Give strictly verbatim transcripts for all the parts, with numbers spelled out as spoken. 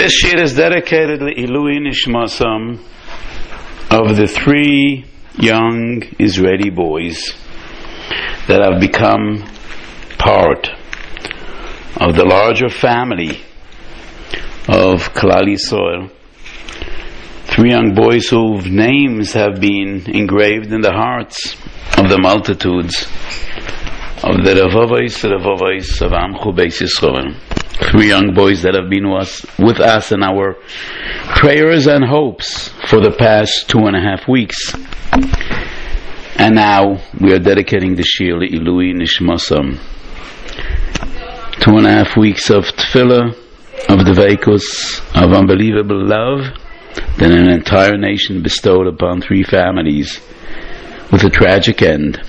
This shir is dedicated to Ilui Nishmasam of the three young Israeli boys that have become part of the larger family of Klal Yisrael. Three young boys whose names have been engraved in the hearts of the multitudes of the Revavos, Revavos of Amchu Beis Yisrael. Three young boys that have been with us, with us in our prayers and hopes for the past two and a half weeks. And now we are dedicating the Shir Ilui Nishmasam. Two and a half weeks of tefillah, of dveikus, of unbelievable love that an entire nation bestowed upon three families with a tragic end.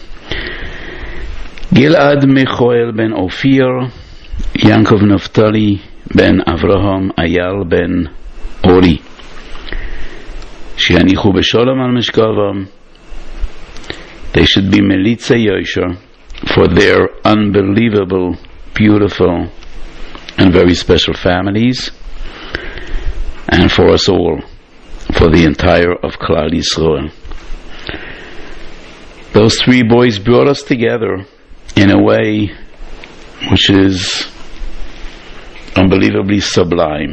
Gilad Michoel ben Ophir, Yankov Naftali ben Avraham Ayal ben Ori, Shianichu b'sholom al mishkavam. They should be Melitza Yosher for their unbelievable, beautiful, and very special families, and for us all, for the entire of Klal Yisrael. Those three boys brought us together in a way which is unbelievably sublime.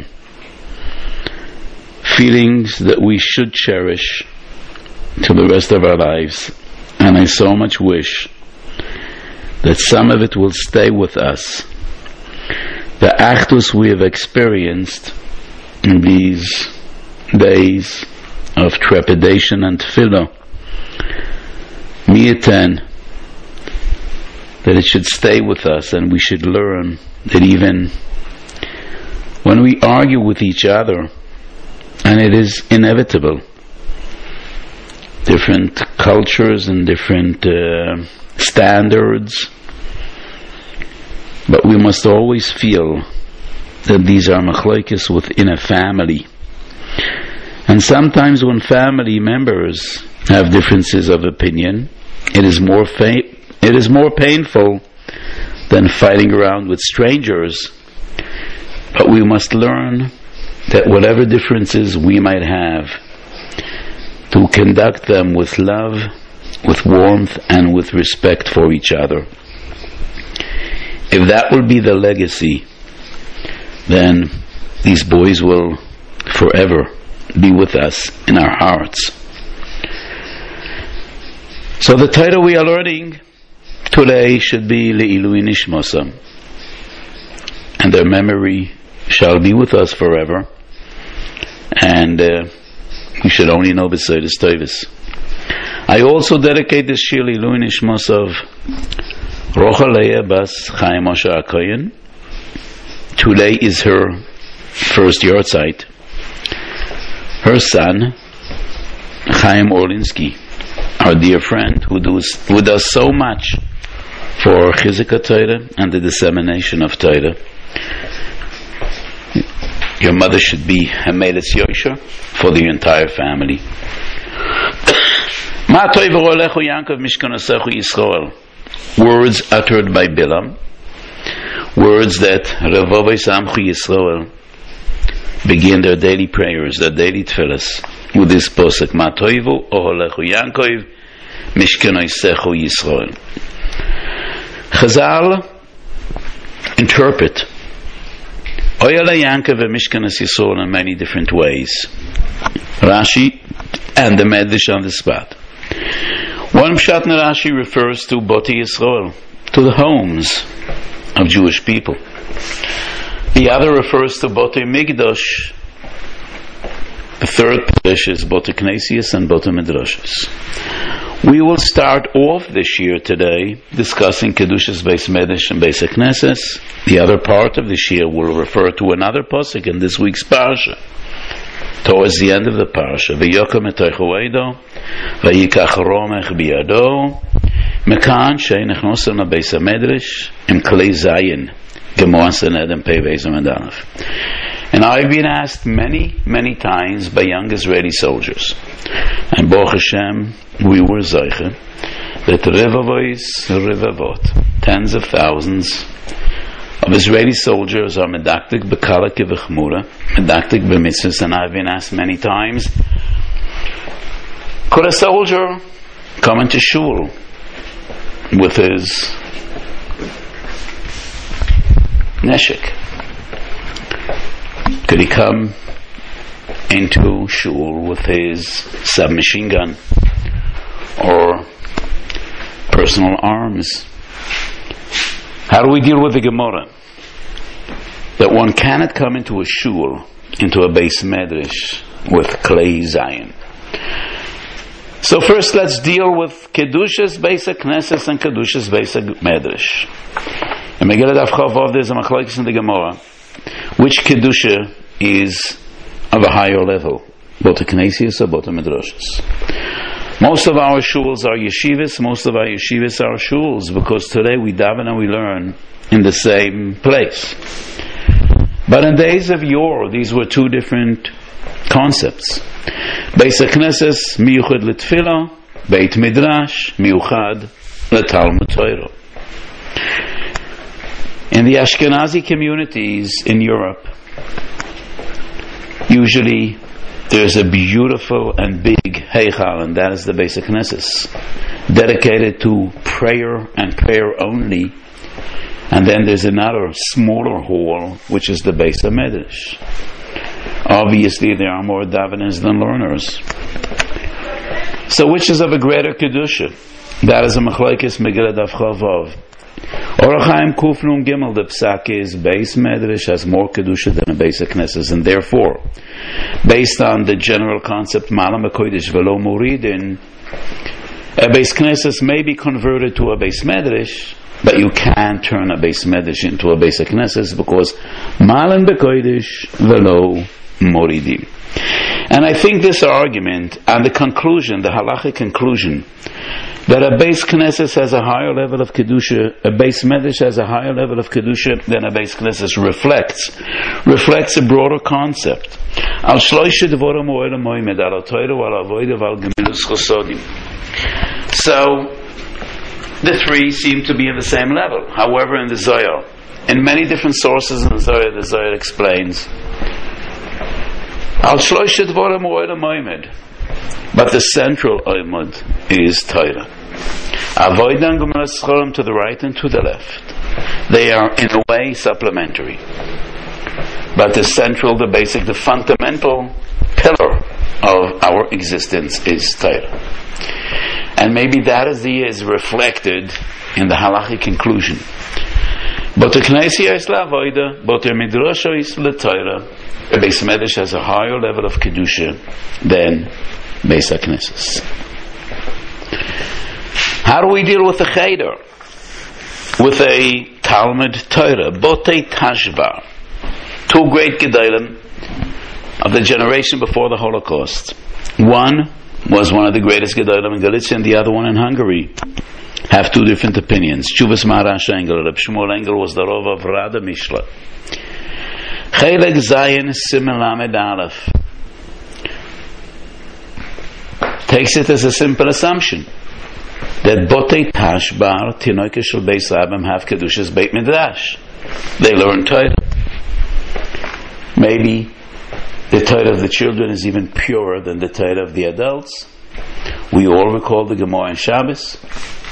Feelings that we should cherish to the rest of our lives, and I so much wish that some of it will stay with us. The achdus we have experienced in these days of trepidation and tefillah, mi'eten, that it should stay with us, and we should learn that even when we argue with each other, and it is inevitable, different cultures and different uh, standards, but we must always feel that these are machlokes within a family. And sometimes when family members have differences of opinion, it is more fa- it is more painful than fighting around with strangers. But we must learn that whatever differences we might have, to conduct them with love, with warmth, and with respect for each other. If that will be the legacy, then these boys will forever be with us in our hearts. So the title we are learning today should be Le'ilui Nishmasam, and their memory shall be with us forever, and uh, we should only know B'Seidas Tovis. I also dedicate this Shir Le'ilui Nishmas of Rochaleah Bas Chaim Moshe HaKohen. Today is her first yahrzeit. Her son, Chaim Orlinsky, our dear friend, who does, who does so much for Chizuk Torah and the dissemination of Torah. Your mother should be a Melitz Yosher for the entire family. Words uttered by Bilam, words that Revavos Amchu Yisrael begin their daily prayers, their daily tefillas, with this posuk: Ma toivu oholechu Yankov mishkanoisechu Yisrael. Chazal interpret Oyala Yankov and Mishkanas Yisrael in many different ways. Rashi and the Medrash on the spot. One Pshat in Rashi refers to Boti Yisrael, to the homes of Jewish people. The other refers to Boti Migdosh. The third Pshat is Boti Knesias and Boti Midrashas. We will start off this year today discussing Kedushas Beis Medrash and Beis Knesses. The other part of this year will refer to another pasuk in this week's parsha. Towards the end of the parsha, V'yokom etoichu eido, v'yikach romech biyado, mekan she'nechnosem lebeis hamedrash im klei zayin, gemoas enedem pei beis hamedalef. And I've been asked many, many times by young Israeli soldiers, and Baruch Hashem, we were zeiche, that revavos, revavot, tens of thousands of Israeli soldiers are medaktik b'kala kiv'chmura, medaktik b'mitzvahs, and I've been asked many times, could a soldier come into shul with his neshek? Could he come into shul with his submachine gun or personal arms? How do we deal with the Gemara that one cannot come into a shul, into a beis medrash with klei zayin? So first, let's deal with kedushas beis knesses and kedushas beis medrash. In Megillah Daf Chavav, there's a machlokes in the Gemara which kedusha is of a higher level, both the knesses or both the medrashas. Most of our shuls are yeshivas, most of our yeshivas are shuls, because today we daven and we learn in the same place. But in days of yore, these were two different concepts. Beis HaKnesses, miyuchad l'tfilah, Beit Midrash, miyuchad l'talmud Torah. In the Ashkenazi communities in Europe, usually there's a beautiful and big heichal, and that is the Beis HaKnesses, dedicated to prayer and prayer only. And then there's another smaller hall, which is the Beis HaMedrash. Obviously, there are more daveners than learners. So, which is of a greater kedusha? That is a machlokes Megillah Daf Chavav. Orach Chaim Kuf Nun Gimel, the psak is Beis Medrash has more kedusha than a Beis HaKnesses, and therefore, based on the general concept Malam HaKodesh Velo Moridin, a Beis Knesses may be converted to a Beis Medrash, but you can't turn a Beis Medrash into a Beis HaKnesses because Malam HaKodesh Velo Moridim. And I think this argument and the conclusion, the halachic conclusion, that a Beis Knesses has a higher level of Kedusha, a Beis Medrash has a higher level of Kedusha than a Beis Knesses reflects, reflects a broader concept. Al shloishe dvorim oelam moimed, al Torah, al avodah, al gemilus chosodim. So, the three seem to be at the same level. However, in the Zohar, in many different sources in the Zohar, the Zohar explains, Al shloishe dvorim oelam moimed, but the central oimud is Torah. Avodah and gemilus chosodim to the right and to the left. They are in a way supplementary. But the central, the basic, the fundamental pillar of our existence is Torah. And maybe that is, the, is reflected in the halachic conclusion. But the Knesset is la'avodah, but the Midrash is l'Torah. The Beis Medrash has a higher level of Kedusha than Beis HaKnesses. How do we deal with the Cheder? With a Talmud Torah, Botei Tashbar. Two great Gedolim of the generation before the Holocaust. One was one of the greatest Gedolim in Galicia, and the other one in Hungary. Have two different opinions. Chuvas Maharash Engel, Reb Shmuel Engel was the Rov of Rada Mishla. Chelek Zayin Simen Lamed Aleph takes it as a simple assumption that Botei Tashbar, Tinoike Shel Beis Rabim, have Kedushas Beit Midrash. They learn Torah. Maybe the Torah of the children is even purer than the Torah of the adults. We all recall the Gemara in Shabbos.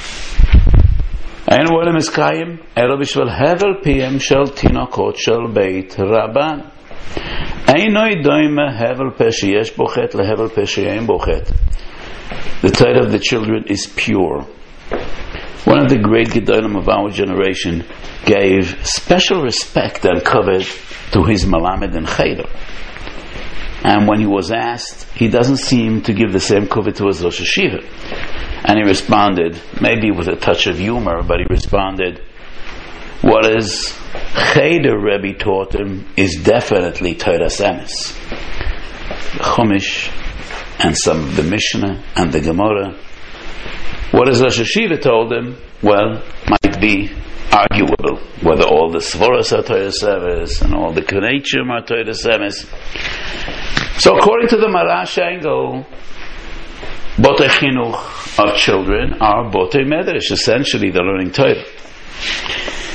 Ein Wolem is Kayim, Elo Bishvel Hevel Piyem Shel Tinokot Shel Beit Rabban. Ein Noi Doime Hevel Peshiyesh Bochet LeHevel Peshiyem Bochet. The Torah of the children is pure. One of the great Gedolim of our generation gave special respect and covet to his Malamed and Cheder. And when he was asked, he doesn't seem to give the same covet to his Rosh Hashiva. And he responded, maybe with a touch of humor, but he responded, what is Cheder Rebbe taught him is definitely Torah Emes. The Chumash and some of the Mishnah and the Gemara. What is Rosh Hashiva told him? Well, might be arguable whether all the Svaros are Torah Emes and all the Kanechim are Torah Emes. So according to the Maharash Engel, Botei Chinuch of children are Botei Medrash. Essentially, they're learning Torah.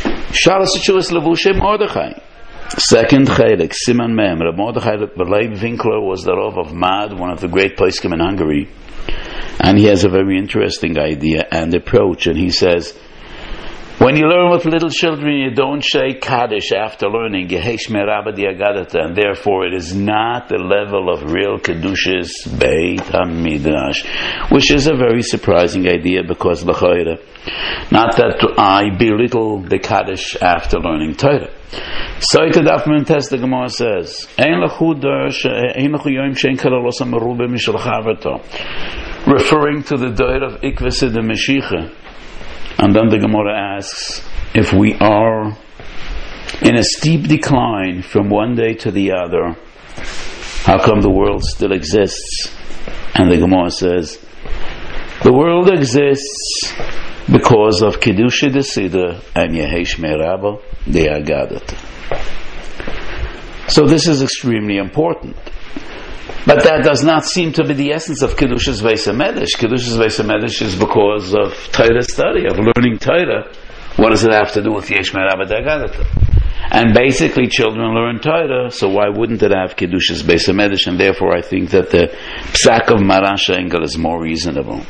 Shalos Tshuvas Levushe Mordechai. Second Chaylik, Siman Mem. Reb Mordechai Leib Winkler was the Rav of Mad, one of the great poskim in Hungary. And he has a very interesting idea and approach. And he says, when you learn with little children, you don't say Kaddish after learning, Yehesh Merabah Diagadata, and therefore it is not the level of real Kedushas Beit HaMidrash, which is a very surprising idea because L'chayra, not that I belittle the Kaddish after learning Torah. Soita Daf Mentes, the Gemara says, Ein lechu yoim shein kalalosa merubah mishal chavato, referring to the Doir of Ikvese de Meshicha. And then the Gemara asks, if we are in a steep decline from one day to the other, how come the world still exists? And the Gemara says, the world exists because of Kedusha Desida and Yehesh Merabah De'agadat. So this is extremely important. But that does not seem to be the essence of Kedushas Beis HaMedrash. Kedushas Beis HaMedrash is because of Torah study, of learning Torah. What does it have to do with Yesh Merabah De'agadat? And basically children learn Torah, so why wouldn't it have Kedushas Beis HaMedrash? And therefore I think that the Psak of Marasha Engel is more reasonable.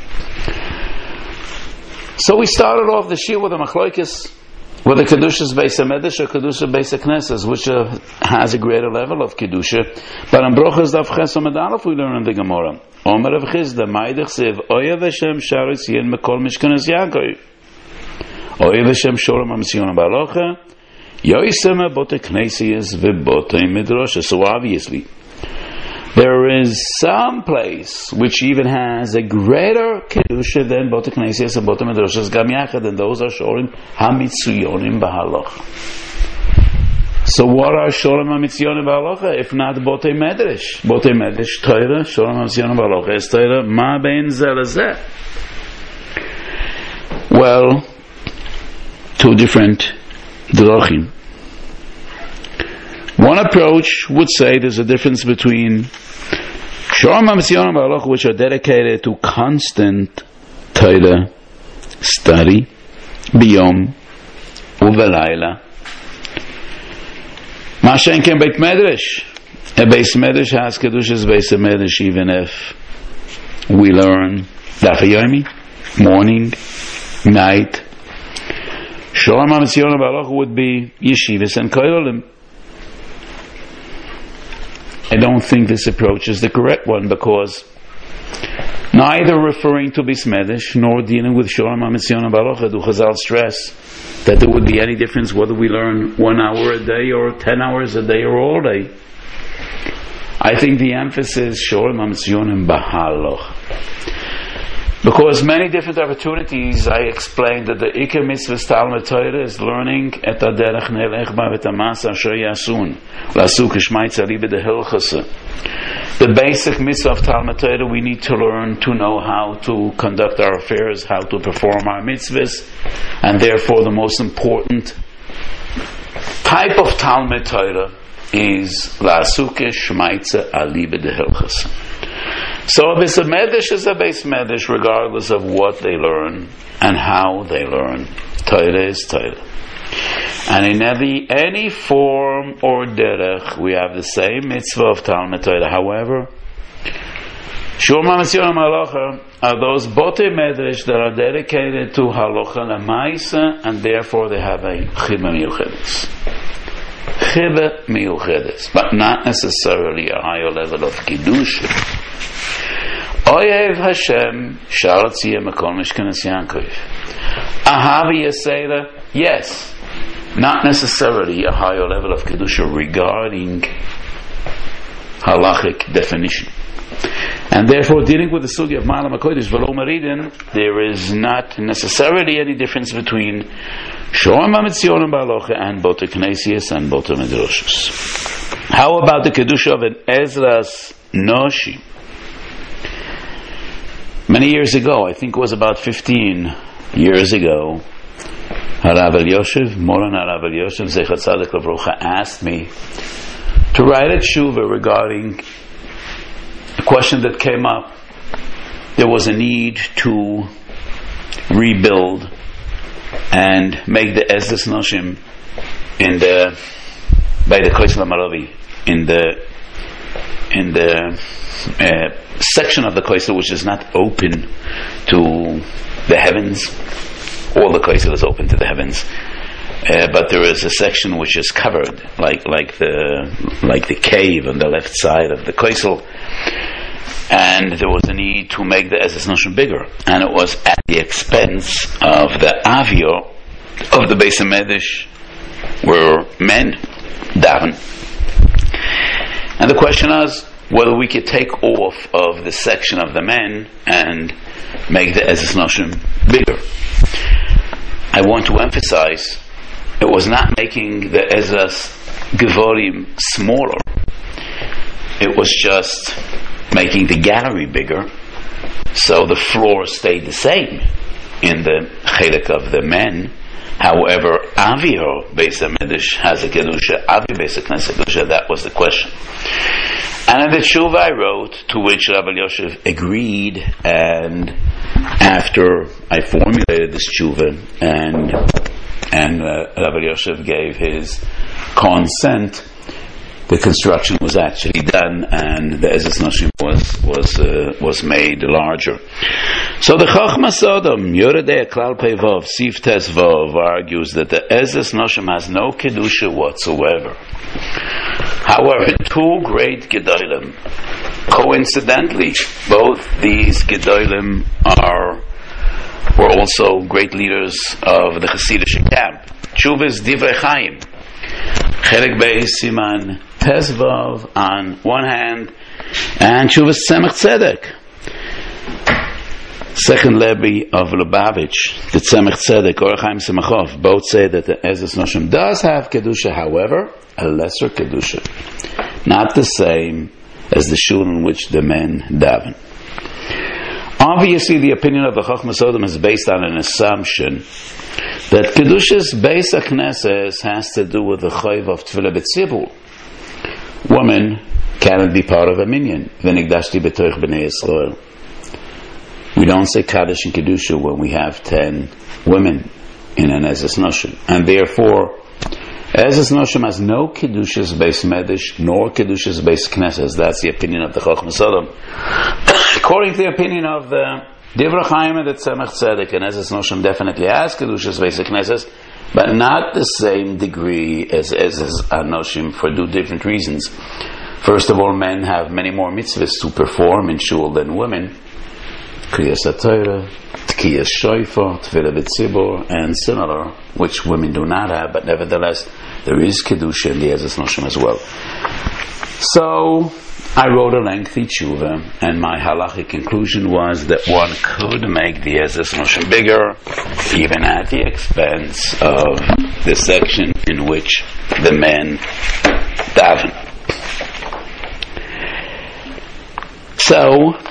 So we started off the Shir with a Machlokes, with the Kedushas Beis HaMedrash or Kedusha Beis HaKnesses, which uh, has a greater level of Kedusha. But in Brochas Daf Ches Amud Aleph we learn in the Gemara, Omer Rav Chizda, Ma'idech Siv, Oya V'Shem Sharis Yin Mekol Mishkanes Yaakov, Oya V'Shem Sholem HaMitzion Ba'alocha, Yoisem Bote Knesias V'Bote Midrash. So obviously, there is some place which even has a greater Kedusha than Bote Knesias and Bote Midrashas Gam Yachad, and those are Sholem HaMitziyonim Ba'alocha. So what are Sholem HaMitziyonim Ba'alocha if not Bote Medrash? Bote Medrash Torah, Sholem HaMitziyonim Ba'alocha is Torah, Ma Ben Zelazeh. Well, two different drachim. One approach would say there's a difference between Sholem HaMitziyonim Ba'alocha, which are dedicated to constant Torah study, biyom uvelayla. Mashen ken Beit Medrash. A Beis Medrash has Kedushas Beis HaMedrash even if we learn Daf Yomi, morning, night. Sholem HaMitziyonim Ba'alocha would be yeshivas and koilolim. I don't think this approach is the correct one because neither referring to Beis Medrash nor dealing with Sholem HaMitziyonim Ba'alocha do Chazal stress that there would be any difference whether we learn one hour a day or ten hours a day or all day. I think the emphasis is Sholem HaMitziyonim Ba'alocha. Because many different opportunities I explained that the Iker Mitzvah Talmud Torah is learning et haderech nelech ba v'tamas asher yasun lasu k'shmaitza libe de hilchasa. The basic mitzvah of Talmud Torah we need to learn to know how to conduct our affairs, how to perform our mitzvahs, and therefore the most important type of Talmud Torah is lasu k'shmaitza alibe de hilchasa. So a Beis Medrash is a Beis Medrash regardless of what they learn and how they learn. Torah is Torah. And in any, any form or derech, we have the same mitzvah of Talmud Torah. However, Sholem HaMitziyonim Ba'alocha are those Bote Medrash that are dedicated to Halacha L'Maisa, and therefore they have a Chibah Miyuchedes. Chibah Miyuchedes, but not necessarily a higher level of Kiddush. Oyev Hashem Sharat Ziyeh Mekol Mishkanes Yaakov. Ahavi Yeseda, yes, not necessarily a higher level of Kedusha regarding halachic definition. And therefore, dealing with the sugya of Ma'ala Makodesh V'lo Meridin, there is not necessarily any difference between Sholem HaMitziyonim Ba'alocha and Bote Knesias and Bote Midrashos. How about the Kedusha of an Ezras Noshi? Many years ago, I think it was about fifteen years ago, Harav Elyoshev, Moran Harav Elyoshev, Zecher Tzaddik Levrocha, asked me to write a tshuva regarding a question that came up. There was a need to rebuild and make the Ezras Noshim in the by the Koisel Maravi in the in the uh, section of the Koisel which is not open to the heavens. All the Koisel is open to the heavens, uh, but there is a section which is covered, like like the like the cave on the left side of the Koisel, and there was a need to make the Ezes Noshim bigger, and it was at the expense of the Avio of the Beis HaMedrash, where men daven. And the question is whether we could take off of the section of the men and make the Ezes Noshim bigger. I want to emphasize, it was not making the Ezras Gevorim smaller. It was just making the gallery bigger, so the floor stayed the same in the chelik of the men. However, Avio Beis HaMedrash has a kedusha, Avi Beis HaKnesset kedusha. That was the question. And in the tshuva I wrote, to which Rabbi Yosef agreed, and after I formulated this tshuva, and and uh, Rabbi Yosef gave his consent, the construction was actually done, and the Ezes Noshim was was uh, was made larger. So the Chachma Sodom Yoredei Klal Pei Vav Sif Tes Vav argues that the Ezes Noshim has no kedusha whatsoever. However, two great Gedolim, coincidentally, both these Gedolim are were also great leaders of the Hasidic camp. Tshuva's Divrei Chaim, Chelik Beis Siman Tes Vav on one hand, and Tshuva's Tzemach Tzedek, second Levi of Lubavitch, the Tzemach Tzedek, Orach Chaim Simachov, both say that the Ezes Noshim does have kedusha, however, a lesser kedusha, not the same as the shul in which the men daven. Obviously, the opinion of the Chachma Sodom is based on an assumption that kedusha's Beis HaKnesses has to do with the chayv of Tefillah B'tzibur. Woman cannot be part of a minyan. V'nigdashti b'toich b'nei Yisrael. We don't say Kaddish and Kedusha when we have ten women in an Ezes Noshim. And therefore, Ezes Noshim has no Kedushas Beis Medrash, nor Kedushas Beis Knesses. That's the opinion of the Chachma Sodom. According to the opinion of the Divrei Chaim and the Tzemach Tzedek, and Ezes Noshim definitely has Kedushas Beis Knesses, but not the same degree as Ezes Noshim for two different reasons. First of all, men have many more mitzvahs to perform in shul than women. Kriyas HaTorah, Tkiyas Shofar, Tefillah B'tzibur, and similar, which women do not have, but nevertheless, there is Kedusha in the Ezes Noshim as well. So, I wrote a lengthy tshuva, and my halachic conclusion was that one could make the Ezes Noshim bigger, even at the expense of the section in which the men daven. So,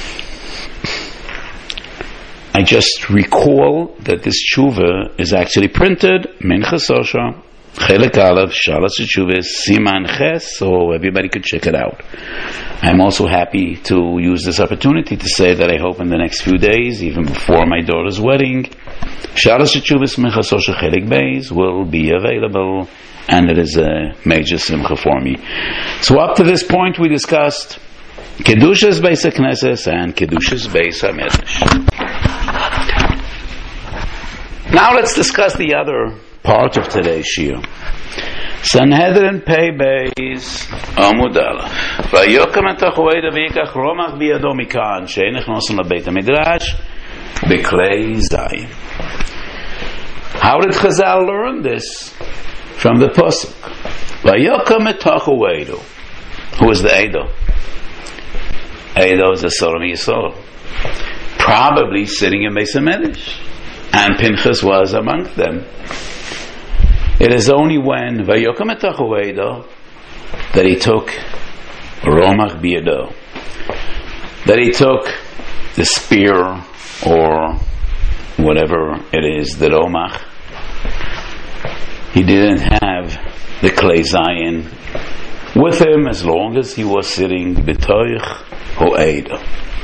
I just recall that this tshuva is actually printed, Minchas Osha, Chelik Aleph, Shalas Tshuva, Siman Ches, so everybody could check it out. I'm also happy to use this opportunity to say that I hope in the next few days, even before my daughter's wedding, Shalas Tshuva, Minchas Osha, Chelik Beis will be available, and it is a major simcha for me. So up to this point we discussed Kedushas Beis HaKnesses and Kedushas Beis HaMedrash. Now let's discuss the other part of today's shiur. Sanhedrin Pei Beis Amud Aleph. Vayokam et hachoeda v'yikach romach biyado mikan she'en nechnosim lebeit hamidrash b'klei zayin. How did Chazal learn this? From the pasuk. Vayokam et hachoeda. Who is the Eido? Eido is the Solomon Yisrael, probably sitting in Beis HaMedrash, and Pinchas was among them. It is only when Vayokam et hachoeda that he took Romach biyado, that he took the spear or whatever it is, the Romach. He didn't have the Klei Zayin with him as long as he was sitting b'toich ho'eda.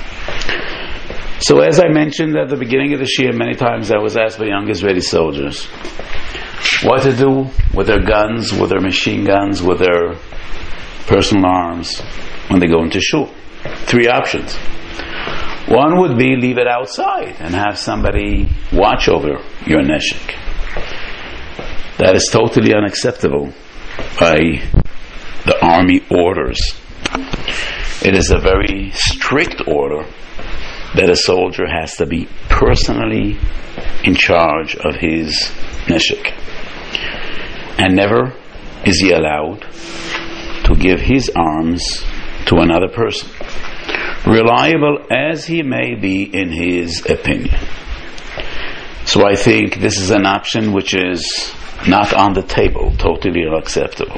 So as I mentioned at the beginning of the shiur, many times I was asked by young Israeli soldiers, what to do with their guns, with their machine guns, with their personal arms when they go into shul. Three options. One would be leave it outside and have somebody watch over your neshek. That is totally unacceptable by the army orders. It is a very strict order that a soldier has to be personally in charge of his neshek. And never is he allowed to give his arms to another person, reliable as he may be in his opinion. So I think this is an option which is not on the table, totally unacceptable.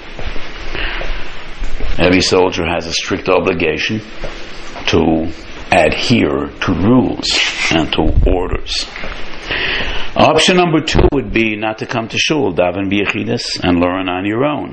Every soldier has a strict obligation to adhere to rules and to orders. Option number two would be not to come to shul, daven b'yechidus, and learn on your own.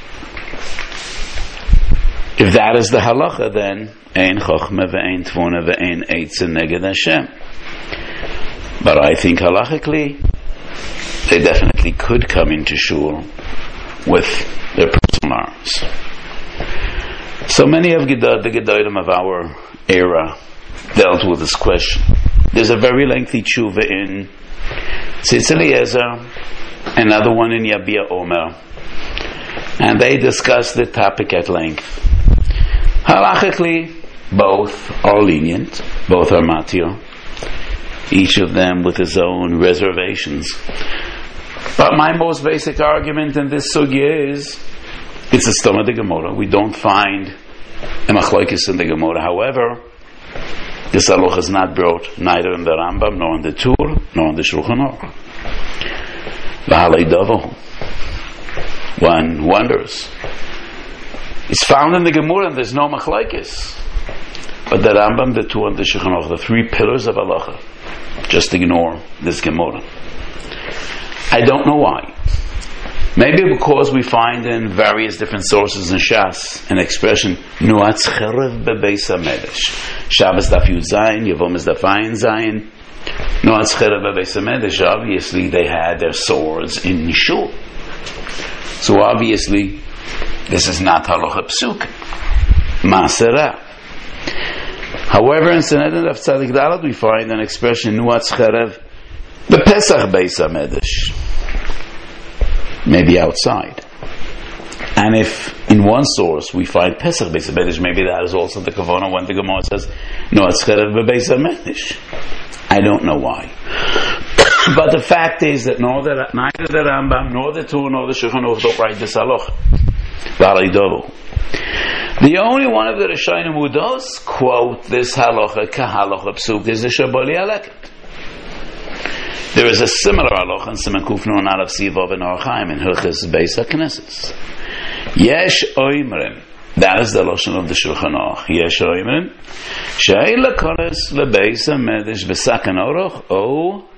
If that is the halacha, then ein chochma ve'ein tvuna ve'ein eitzah neged Hashem. But I think halachically, they definitely could come into shul with their personal arms. So many of the Gedolim of our era dealt with this question. There's a very lengthy tshuva in Tzitz Eliezer, another one in Yabia Omer, and they discuss the topic at length. Halachically, both are lenient, both are matir, each of them with his own reservations. But my most basic argument in this sugya is, it's a stomach of the Gemara. We don't find a machlokes in the Gemara. However, this halacha is not brought neither in the Rambam, nor in the Tur, nor in the Shulchan Aruch. V'halei davahu. One wonders. It's found in the Gemara and there's no machlokes. But the Rambam, the Tur, and the Shulchan Aruch, the three pillars of halacha, just ignore this Gemara. I don't know why. Maybe because we find in various different sources in Shas an expression Nuatz cherev bebeis hamedrash. Shabbos daf Yud Zayin, Yevamos daf Ayin Zayin. Nuatz cherev bebeis hamedrash. Obviously, they had their swords in shul. So obviously, this is not halacha psuk. Maserah. However, in Sanhedrin daf Tzadik Daled, we find an expression Nuatz cherev bepesach beis hamedrash. Maybe outside. And if in one source we find Pesach Beis HaMedrash, maybe that is also the Kavanah when the Gemara says, no, it's Cherev Beis HaMedrash. I don't know why. But the fact is that neither the Rambam, nor the Tur, nor the Shulchan Aruch don't write this halacha. The only one of the Rishonim who does quote this halacha, kahalacha psuk, is the Shabali Aleket. There is a similar halacha in Siman Kuf Nun Aleph Sivav in Orach Chaim in Hilchos Beis HaKnesses. Yesh oimrim, that is the lashon of the Shulchan Aruch. Yesh oimrim, she'ei lekoros lebeis hamedrash b'saken orach o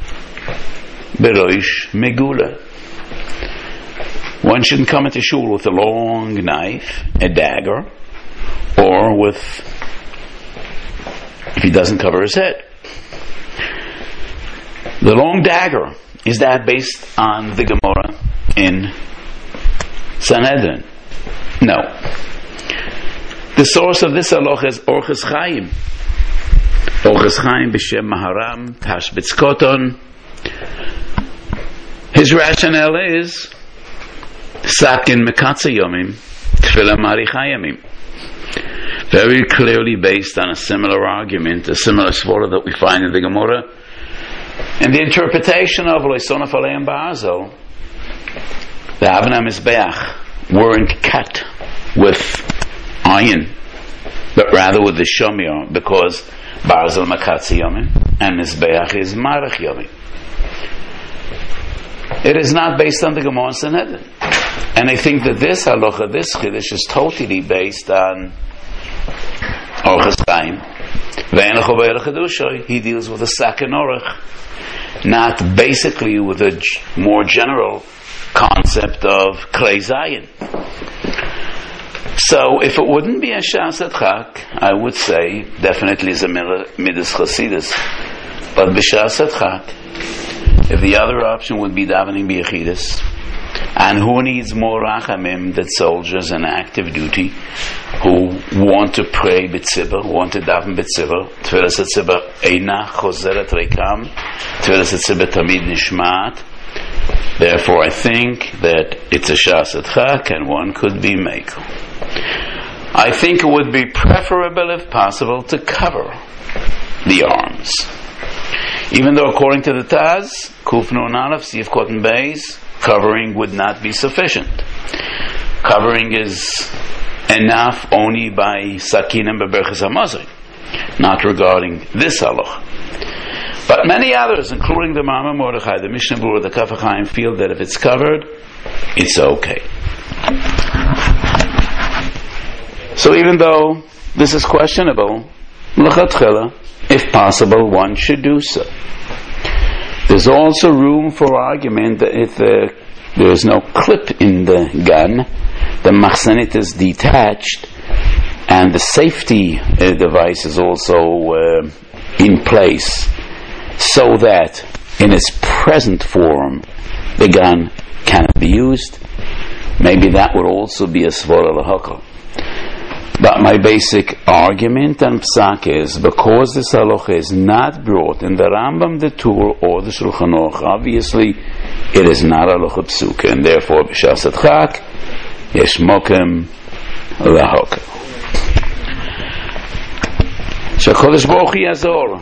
beroish megula. One shouldn't come into shul with a long knife, a dagger, or with, if he doesn't cover his head. The long dagger, is that based on the Gemara in Sanhedrin? No. The source of this halacha is Orchos Chaim. Orchos Chaim b'shem Maharam Tashbetz Koton. His rationale is Sakin Mekatze Yomim Tefillah Maricha Yomim. Very clearly based on a similar argument, a similar svara that we find in the Gemara. And the interpretation of Loisonaf Aleim Ba'azel, the Avnei Mizbeach weren't cut with iron, but rather with the Shomir, because Ba'azel Makatzi Yomim and Mizbeach is Marach Yomim. It is not based on the Gemara Sanhedrin. And I think that this halacha, this chiddush, is totally based on Orchos Chaim. He deals with a Saken Orach, not basically with a g- more general concept of Klei Zayin. So, if it wouldn't be a Shas Adchak, I would say definitely is a Midas Chasidus. But B'Shas Adchak, If the other option would be davening b'yechidus, and who needs more rachamim than soldiers in active duty who want to pray b'tzibur, want to daven b'tzibur? Tfilas tzibur eina chozeret reikam, tfilas tzibur tamid nishmat. Therefore, I think that it's a shas adchak, and one could be mekel. I think it would be preferable, if possible, to cover the arms. Even though, according to the Taz, Kuf Nun Aleph, Sif Cotton Beis, covering would not be sufficient. Covering is enough only by Sakinim Beberches HaMazri, not regarding this halach. But many others, including the Mama Mordechai, the Mishnah Berurah, the Kaf HaChaim, feel that if it's covered, it's okay. So even though this is questionable, l'chatchila, if possible, one should do so. There's also room for argument that if uh, there is no clip in the gun, the machzanit is detached, and the safety uh, device is also uh, in place, so that in its present form the gun cannot be used. Maybe that would also be a svara l'hakal. But my basic argument and psak is, because this halacha is not brought in the Rambam, the Tur, or the Shulchan Aruch, obviously it is not halacha psuka, and therefore b'shas adchak yesh mokem lahakal. Shakadosh Baruch Hu yazor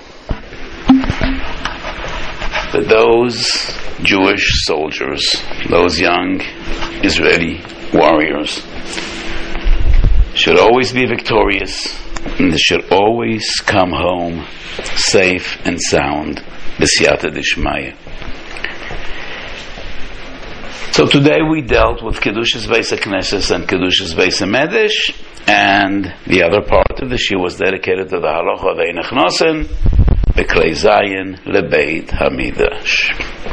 that those Jewish soldiers, those young Israeli warriors, should always be victorious, and they should always come home safe and sound, b'siyata d'shmaya. So today we dealt with Kedushas Beis HaKnesses and Kedushas Beis HaMedrash, and the other part of the shiur was dedicated to the halacha v'einachnosen b'klei zayin lebeit hamidrash.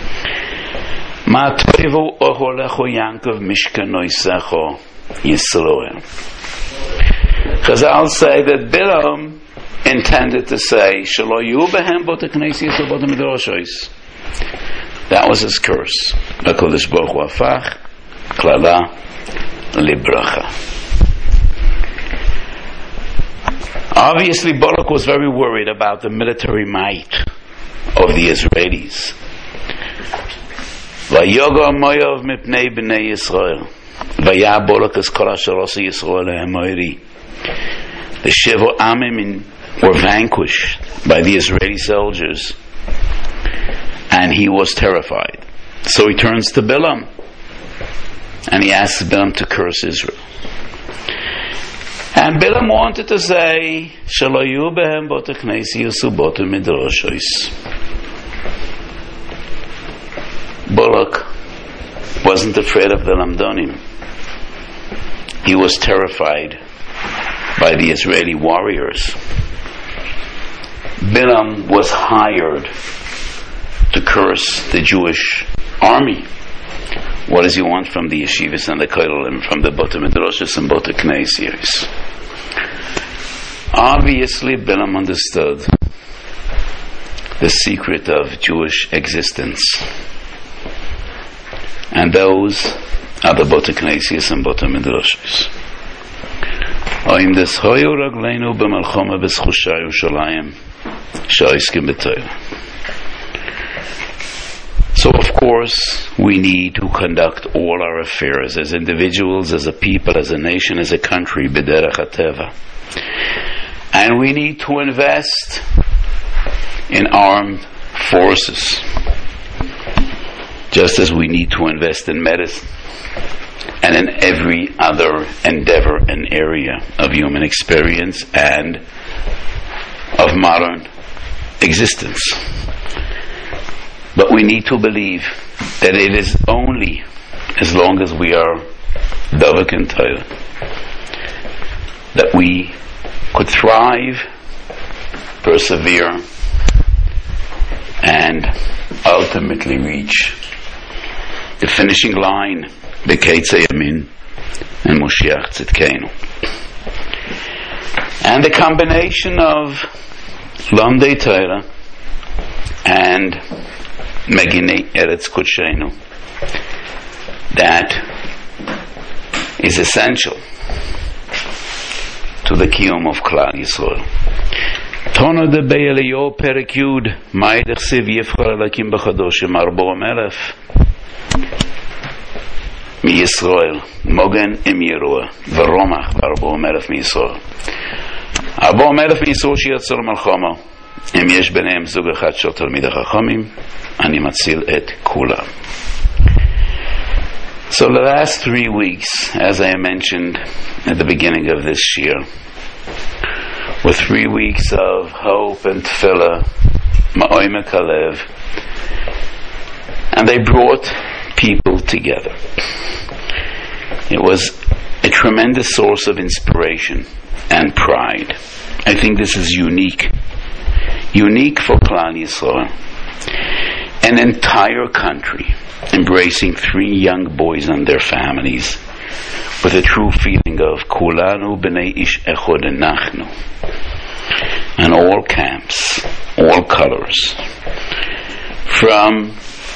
Ma toivu oholecho Yankov mishkanoisecho Yisroel. Chazal say that Bilam intended to say, Shelo yu behem bot ha'knesis or bot ha'midrashos. That was his curse. HaKadosh Baruch Hu hafach klala libracha. Obviously, Balak was very worried about the military might of the Israelis. Vayoga Moav mipnei bnei Yisrael. Vaya Balak es kol asher asa Yisrael ha'moiri. The Sheva Amim were vanquished by the Israeli soldiers, and he was terrified. So he turns to Bilam, and he asks Bilam to curse Israel. And Bilam wanted to say, Shelo yu behem bot ha'knesis u'bot ha'midrashos. Balak wasn't afraid of the Lamdonim. He was terrified by the Israeli warriors. Bilam was hired to curse the Jewish army. What does he want from the yeshivas and the kolelim, from the Bota Midrashos and Bota Knesiyos? Obviously, Bilam understood the secret of Jewish existence, and those are the Bota Knesiyos and Bota Midrashos. Oim des hoyu ragleinu b'malchama b'schusha Yerushalayim sha'iskim b'Torah. So, of course, we need to conduct all our affairs as individuals, as a people, as a nation, as a country, b'derech hateva. And we need to invest in armed forces, just as we need to invest in medicine and in every other endeavor and area of human experience and of modern existence. But we need to believe that it is only as long as we are Davak and Torah that we could thrive, persevere, and ultimately reach the finishing line, B'Keitze Yamin and Moshiach Tzidkeinu. And the combination of Lamdei Torah and Megine Eretz Kodshenu. That is essential to the Kiyum of Klal Yisrael. Tono de Be'eliyo Perek Yud Ma'idech Siv Yivchar Elakim B'chadoshim Arbo Melef Mi Yisrael Mogen Im Yeruah V'romach Arbo Melef Mi Yisrael Arbo Melef Mi Yisrael Shiyatzor Malchama Im Yesh Beneim Zug Echad Shel Talmidei Chachamim Ani Matzil Et Kulam. So the last three weeks, as I mentioned at the beginning of this year, were three weeks of hope and tefillah, ma'omek halev, and they brought people together. It was a tremendous source of inspiration and pride. I think this is unique, unique for Klal Yisrael, an entire country embracing three young boys and their families with a true feeling of Kulanu b'nei ish echod enachnu, and all camps, all colors, from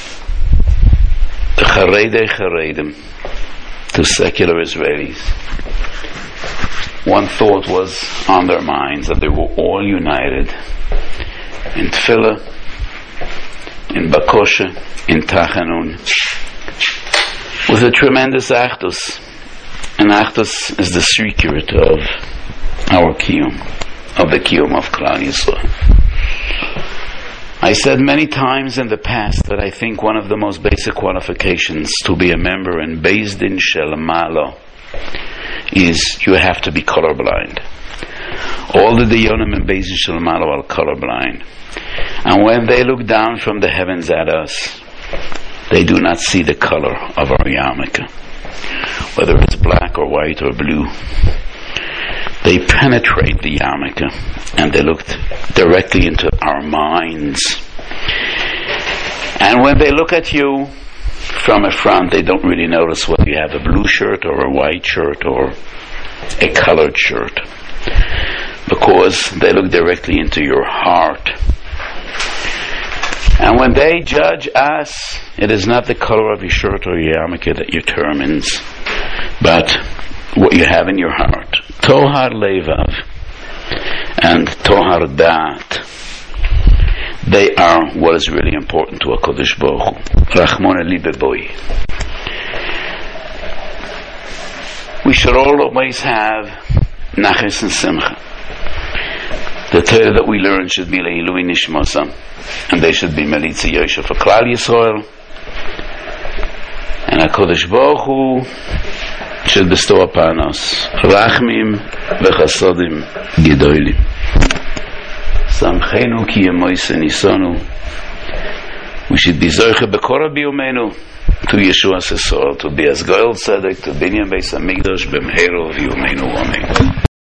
the Charedei Charedim to secular Israelis. One thought was on their minds, that they were all united in tefillah, in bakosha, in tachanun, with a tremendous achdus. And achdus is the secret of our kiyum, of the kiyum of Klal Yisrael. I said many times in the past that I think one of the most basic qualifications to be a member in Beis Din Shel Ma'ala is you have to be colorblind. All the Dayanim in Beis Din Shel Ma'ala are colorblind. And when they look down from the heavens at us, they do not see the color of our yarmulke, whether it's black or white or blue. They penetrate the yarmulke and they look directly into our minds. And when they look at you from a front, they don't really notice whether you have a blue shirt or a white shirt or a colored shirt, because they look directly into your heart. And when they judge us, it is not the color of your shirt or your yarmulke that determines, but what you have in your heart. Tohar Levav and Tohar Da'at, they are what is really important to HaKadosh Baruch Hu. Rachmon Libe Boi. We should always have Nachas and Simcha. The Torah that we learn should be Le'ilui Nishmosam, and they should be Melitza Yosha for Klal Yisrael, and HaKadosh Baruch Hu should bestow upon us Rachmim v'chasodim gedolim. Samchenu ki yemoise nisonu. We should be zoche b'kora biyumenu to Yeshua Sesor, to be as Goel Tzedek, to Binyan Beis Hamikdash b'mheiro v'yumenu amen.